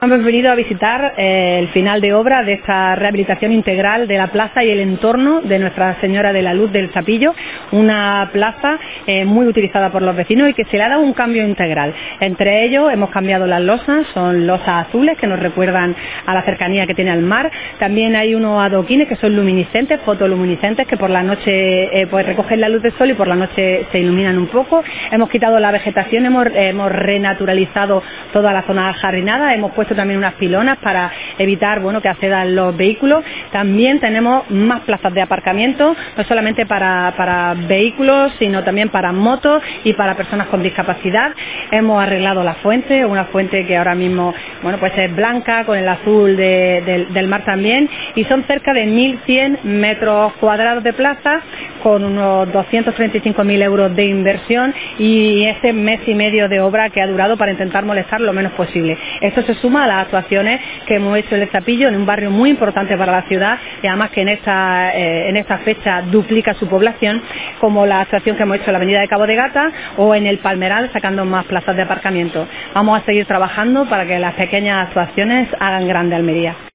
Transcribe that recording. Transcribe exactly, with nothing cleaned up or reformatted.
Hemos venido a visitar eh, el final de obra de esta rehabilitación integral de la plaza y el entorno de Nuestra Señora de la Luz del Sapillo, una plaza eh, muy utilizada por los vecinos y que se le ha dado un cambio integral. Entre ellos hemos cambiado las losas, son losas azules que nos recuerdan a la cercanía que tiene al mar. También hay unos adoquines que son luminiscentes, fotoluminiscentes, que por la noche eh, pues recogen la luz del sol y por la noche se iluminan un poco. Hemos quitado la vegetación, hemos, hemos renaturalizado toda la zona jardinada, hemos puesto también unas pilonas para evitar bueno que accedan los vehículos. También tenemos más plazas de aparcamiento, no solamente para, para vehículos, sino también para motos y para personas con discapacidad. Hemos arreglado la fuente, una fuente que ahora mismo bueno pues es blanca con el azul de, de, del mar también, y son cerca de mil cien metros cuadrados de plaza con unos doscientos treinta y cinco mil euros de inversión y este mes y medio de obra que ha durado para intentar molestar lo menos posible. Esto se suma a las actuaciones que hemos hecho en el Sapillo, en un barrio muy importante para la ciudad y además que en esta, eh, en esta fecha duplica su población, como la actuación que hemos hecho en la avenida de Cabo de Gata o en el Palmeral, sacando más plazas de aparcamiento. Vamos a seguir trabajando para que las pequeñas actuaciones hagan grande Almería.